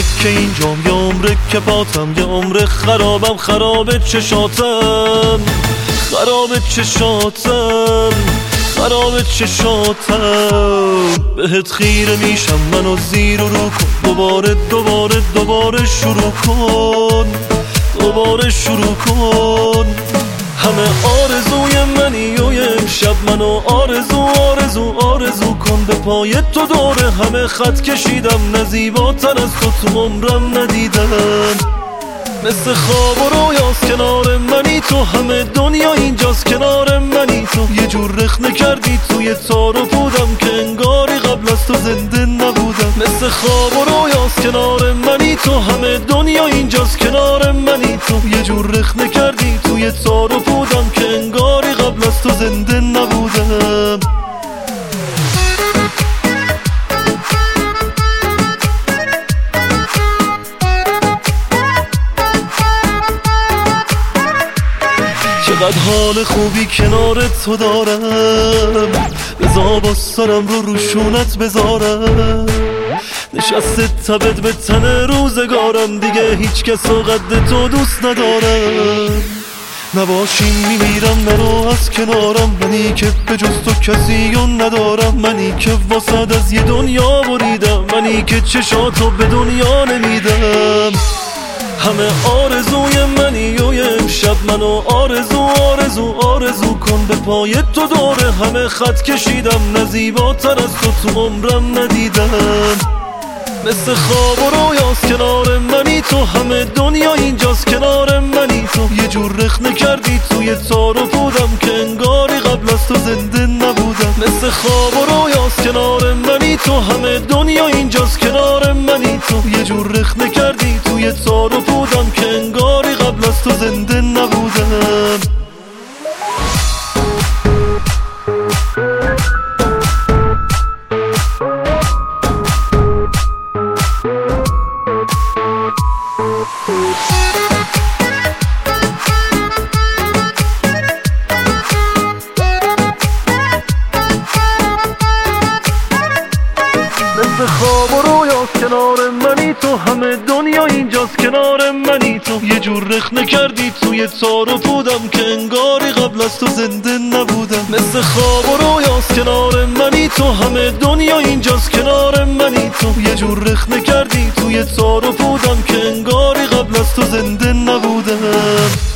عمره که اینجام، یه عمره که پاتم، یه عمره خرابم، خراب چشاتم، خراب چشاتم، خراب چشاتم. بهت خیره میشم منو زیر و رو کن، دوباره دوباره دوباره شروع کن، دوباره شروع کن. همه آرزوی منی و یه امشب منو آرزو آرزو آرزو کن. به پای تو دوره همه خط کشیدم، نه زیباتر از تو عمرم ندیدم. مثل خواب و رویاست کنار منی تو، همه دنیا اینجاست کنار منی تو. یه جور رخنه کردی توی تار و پودم که انگاری قبل از تو زنده نبودم. مثل خواب و رویاست کنار منی تو، همه دنیا اینجاست کنار منی تو. یه جور رخنه کردی توی تار و پودم که انگاری قبل از تو زنده نبودم. چقدر حال خوبی کنار تو دارم، بذار با سرم رو روشونت بذارم. نشسته تبت به تن روزگارم، دیگه هیچ کس و قد تو دوست ندارم. نباشی میمیرم، نرو از کنارم، منی که به جز تو کسی و ندارم. منی که واسد از یه دنیا بریدم، منی که چشاتو به دنیا نمیدم. همه آرزوی منی و یه امشب منو آرزو آرزو آرزو کن. به پای تو دوره همه خط کشیدم، نه زیباتر از تو عمرم ندیدم. مثل خواب و رویاست کنار منی تو، همه دنیا اینجاست کنار منی تو. یه جور رخنه کردی توی تار و پودم که انگاری قبل از تو زنده نبودم. مثل خواب و رویاست کنار منی تو، همه دنیا اینجاست کنار منی تو. یه جور رخنه کردی توی تار و پودم که انگاری قبل از تو زنده نبودم. مثل خواب و رویاست کنار منی تو، همه دنیا اینجاست کنار منی تو. یه جور رخنه کردی توی تار و پودم که انگاری قبل از تو زنده نبودم. مثل خواب و رویاست کنار منی تو، همه دنیا اینجاست کنار منی تو. یه جور رخنه کردی توی تار و پودم که انگاری قبل از تو زنده نبودم.